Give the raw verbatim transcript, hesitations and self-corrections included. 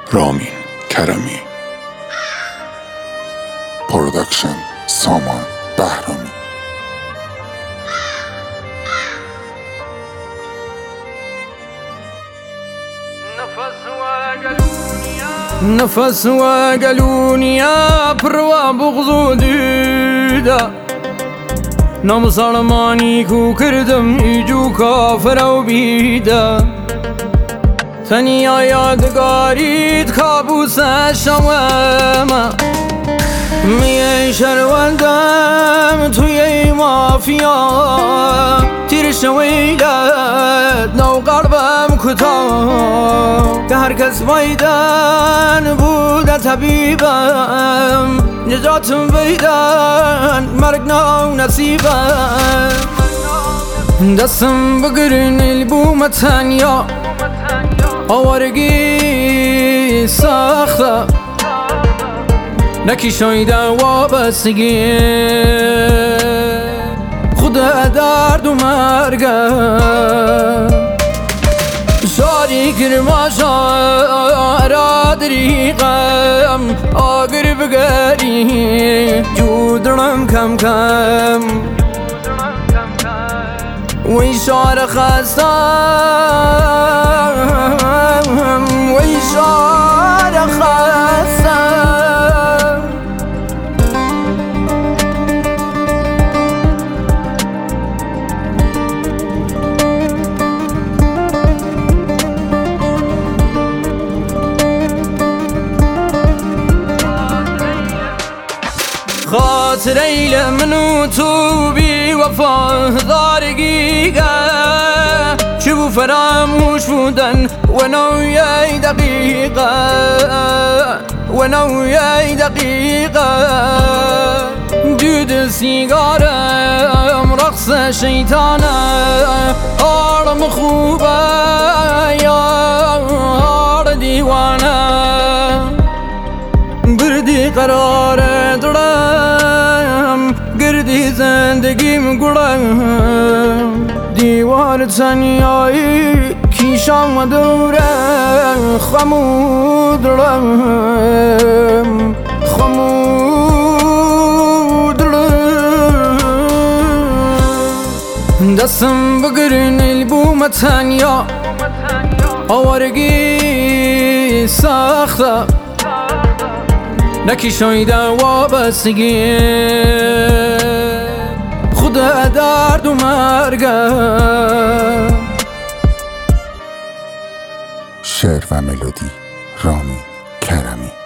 رامین کرمی. پروداکشن سامان بهرامی. نفس وقلونيا بروا بغضو ديدا نام سلماني كو كردم يجو كافر و بيدا تنيا يادگاريد كابوس شواما مي شروندم توي مافيا تير شويلت نو قلبم كتا که هر کس وایدن بوده طبیبم نجاتم ویدن مرگ نو نصیبم دستم بگرن البوم تنیا آوارگی سخته نکی شایده وابستگی خدا درد و مرگم شاری کرما شارا دریقم آگر بگری جودرم کم کم وی شار خستم وی شار خستم خاطر ایل منو تو بی وفا دارگیگه چه بو فراموش بودن و نوی دقیقه و نوی دقیقه دود سیگارم رقص شیطانه آرم خوبه یار دیوانه بردی قرار درم گردی زندگیم گرم دیوار تنیایی کیشم دوره خمود رم خمود رم دستم بگرن البوم تنیا آوارگی سخته نکی شایده وابستگی خدا درد و مرگم. شعر و ملودی رامین کرمی.